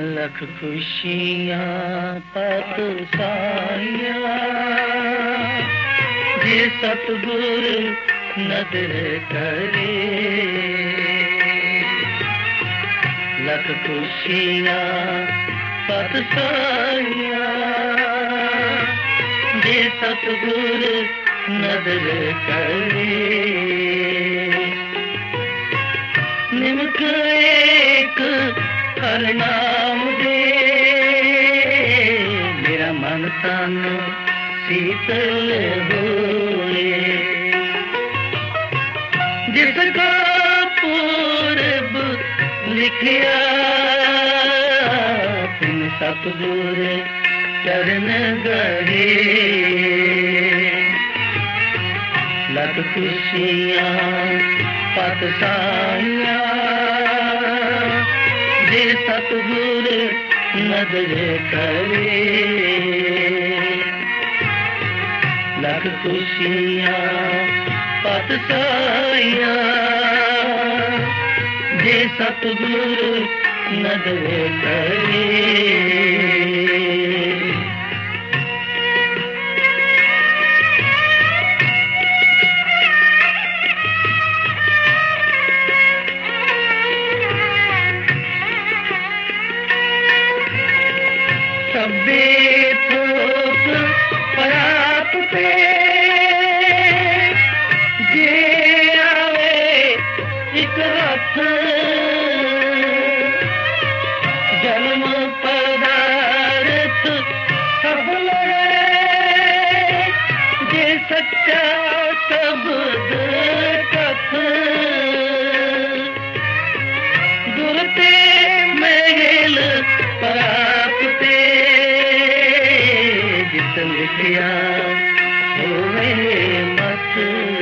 लख खुशियाँ पत साइयाँ जे सतगुर नदर करे। लख खुशियाँ पत साइयाँ जे सतगुर नदर करे। निमक एक हर नाम दे मेरा मन तन शीतल होए। जिसका पूरब लिखिया तिन सतगुर चरण गए। लख खुशियाँ पत साइयाँ जे सतगुर नदर करे। लख खुशियाँ पत साइयाँ जे सतगुर नदर करे। सबे थोक परात पे जे आवे एक हथ। जन्म पदार्थ सफल जे सच्चा शब्द कथ। दुरते महल प्राप्ते जित लिखिया होवे मत।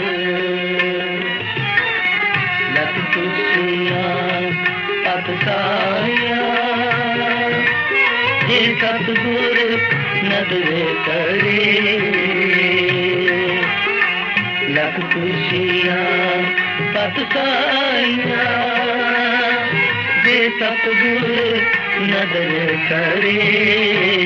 लख खुशियाँ पत साइयाँ जे सतगुर नदर करे। लख खुशियाँ पत साइयाँ जे सतगुर नदर करे।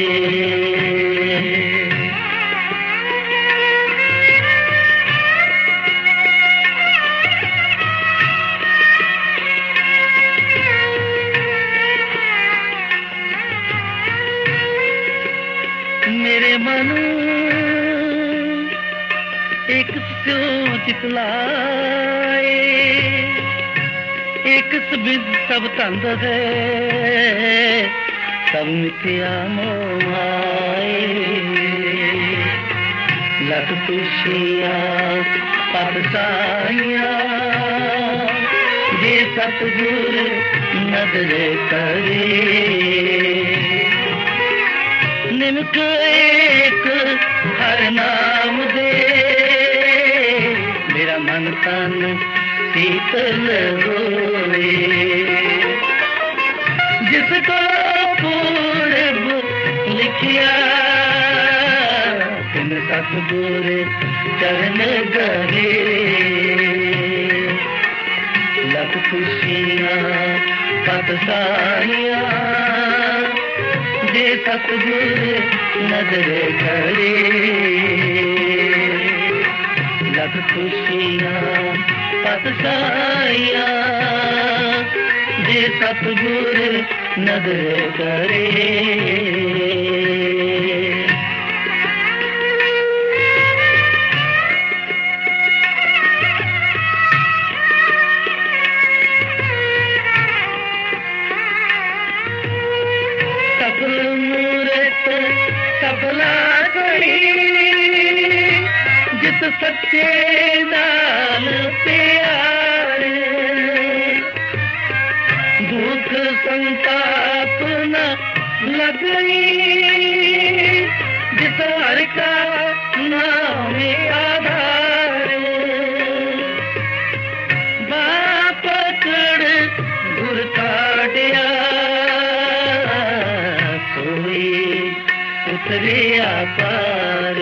मेरे मन एक सोच लाए एक सब तंद है सब मिथ्या मोहाए। लख खुशियाँ पत साइयाँ जे सतगुर नदर करे। निमक एक हर नाम दे मेरा मन तन शीतल होए। जिसको पूरब लिखिया तिन सतगुर चरण गए। लख खुशियाँ पत साइयाँ जे सतगुर नदर करे। लख खुशियाँ पत साइयाँ जे सतगुर नदर करे। सफला करी जित सच्चे नाल प्यार। दुख संताप न लगई जित हर का नाम आधार। बापकड़ गुर काटिया उतरिया पार।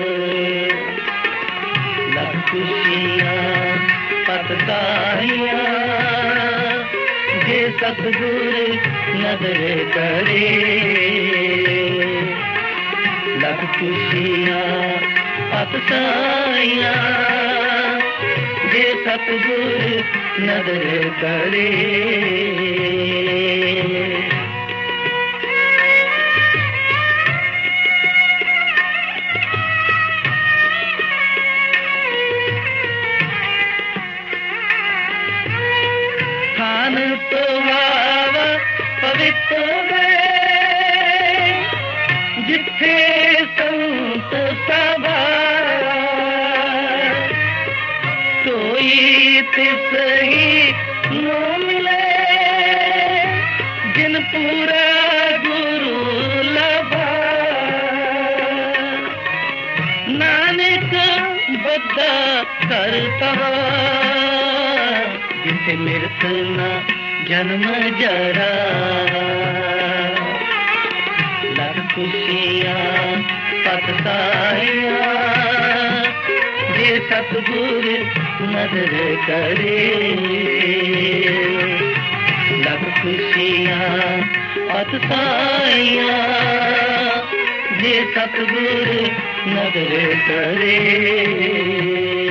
लख खुशियाँ पत साइयाँ जे सतगुर नजर करे। लख खुशियां अफसाइयां जे सतगुर नजर करे। खान तो वावा पवित्र गए जिथे संत सभा, कोई तिस ही नो मिले जिन पूरा गुरु लभा। नानक बद्दा करता जिथे मृत न जन्म जरा। लख खुशियां पतसाइयां जे सतगुर नजर करे। लख खुशियां पतसाइयां जे सतगुर नजर करे।